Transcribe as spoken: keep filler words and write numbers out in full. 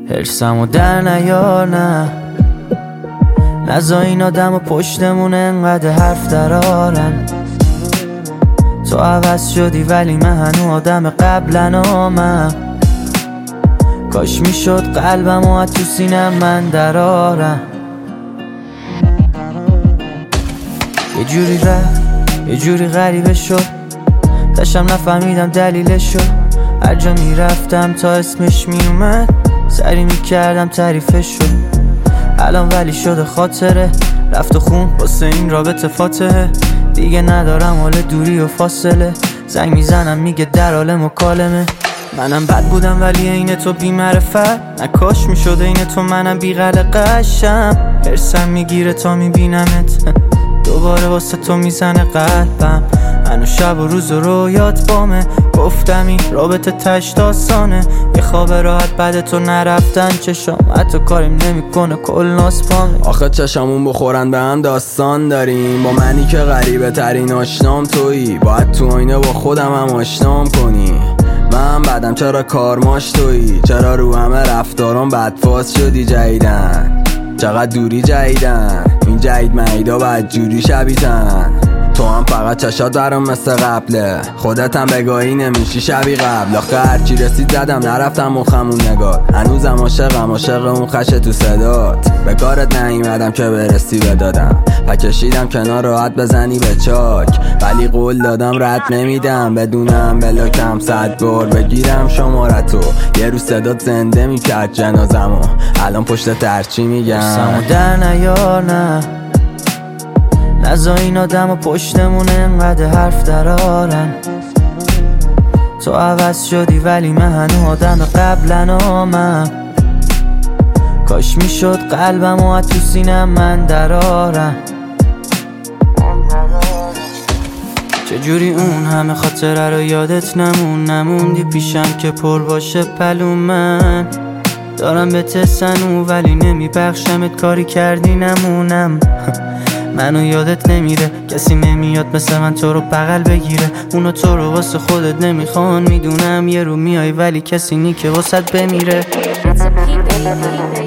هرسمو در نیار نه نزا این آدم و پشتمون انقدر حرف درارن. تو عوض شدی ولی من هنو آدم قبلن آمم. کاش میشد قلبم و تو سینم من درارم. یه جوری رفت یه جوری غریبه شد، داشتم نفهمیدم دلیلشو. هر جا میرفتم تا اسمش میومد سری میکردم تعریفشو. الان ولی شده خاطره رفت و خون واسه این رابطه فاتحه. دیگه ندارم حال دوری و فاصله، زنگ میزنم میگه در حال مکالمه. منم بد بودم ولی این تو بی معرفت، نکاش میشده این تو منم بی قلقشم. هرسم میگیره تا میبینمت دوباره واسه تو میزنه قلبم. هنو شب و روز و رویات بامه، گفتم این رابطه تش داستانه. یه خواب راحت بعد تو نرفتن چشام حتی کاریم نمیکنه کل ناسپامه. آخه چشامون بخورن به هم داستان داریم، با منی که غریبه ترین آشنام تویی. باید تو آینه با خودم هم آشنام کنی. من بعدم چرا کارماش تویی، چرا رو همه رفتارم بدفاز شدی جدیدن. چقدر دوری جدیدن این جدید مهیدا بعد جوری شبیتن. تو هم فقط چشات برام مثل قبله، خودت هم بگاهی نمیشی شبی قبل. آخه هرچی رسید زدم نرفتم مخمون نگار. هنوزم عاشقم عاشق اون خشه تو صدات. به کارت نیومدم که برسی بدادم و کشیدم کنار راحت بزنی به چاک. ولی قول دادم رد نمیدم بدونم بلاکم صد بار بگیرم شمارتو. یه روز صدات زنده میکرد جنازمو، الان پشت ترچی میگم سمو در نیار نه نزا این آدم و پشتمون انقدر حرف درارن. تو عوض شدی ولی من هنو آدم قبلن آمم. کاش میشد قلبم و تو سینم من درارم. چجوری اون همه خاطره رو یادت نمون نموندی پیشم که پر باشه پلوم. من دارم به تسنو ولی نمیبخشمت، کاری کردی نمونم. منو یادت نمیره کسی نمیاد مثل من تو رو بغل بگیره. اونو تو رو واسه خودت نمیخوان میدونم. یه رو میای ولی کسی نی که واسه بمیره.